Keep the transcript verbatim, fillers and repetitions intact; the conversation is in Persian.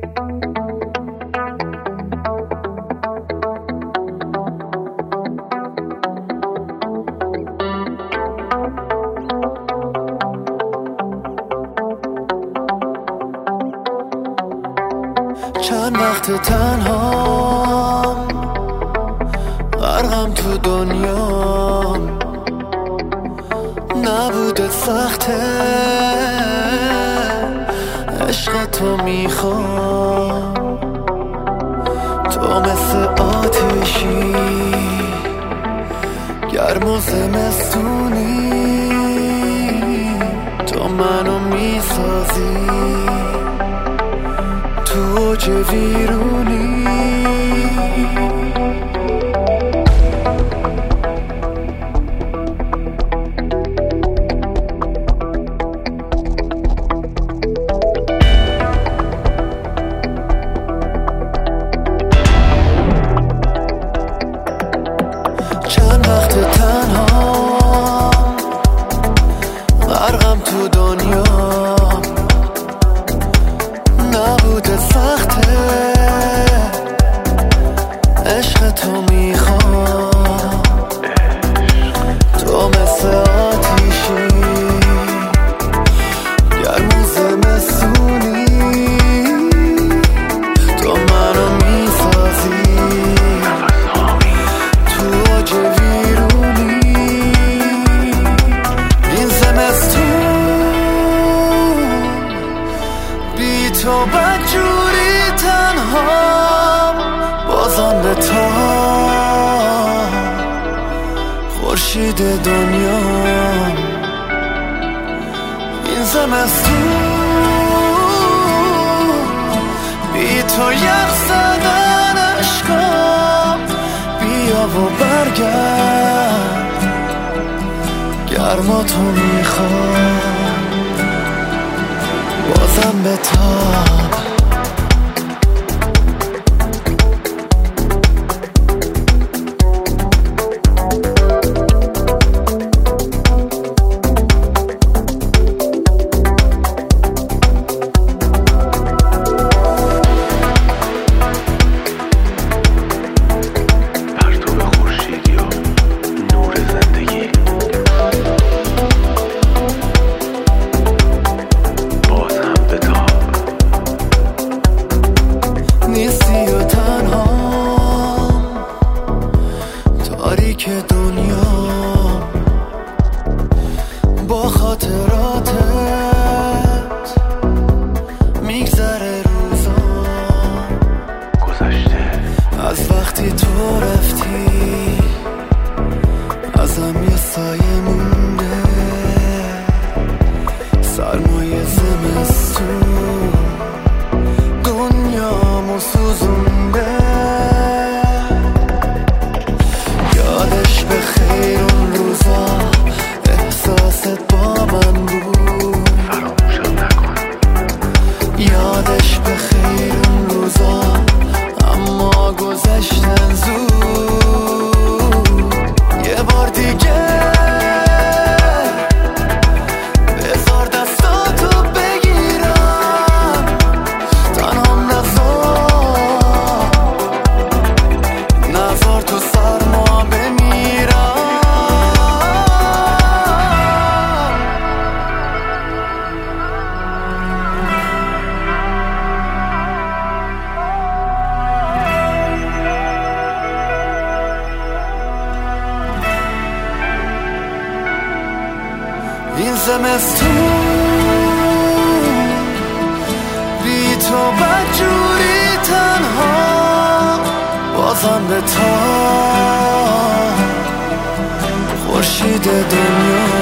چند وقت تنهام، غرقم تو دنیا، نبوده سخته، عشق تو میخوام. تو مثل آتشی گرم و زمستونی، تو منو میسازی تو اوج ویرونی. چند وقت تنها، غرقم تو دنیا، نبوده سخته، عشق تو میخوام. تو مثل آتیشی گرم و زمستونی، تو منو میسازی تو اوج ویرونی. این زمستون بی تو بدجوری تنها، بازم به تا خورشید دنیا. این زمستون بی تو یخ زدن عشقم، بیا و برگرد، گرما تو میخوام، بازم به تاب. نیستی و تنها، تاریک دنیا، با خاطراتت میگذره روزا. گذشته از وقتی تو رفتی، ازم یه سایه مونده، سرمایه زمستون دنیامو سوزونده. یادش به خیر اون روزا، احساست با من بود، فراموشم نکن. یادش به خیر اون روزا، اما گذشتن زود. یه بار دیگه بذار دستاتو بگیرم، تنهام نذار، نذار تو سرما بمیرم. این زمستون بی تو بدجوری تنها، بازم به تا خورشید دنیا.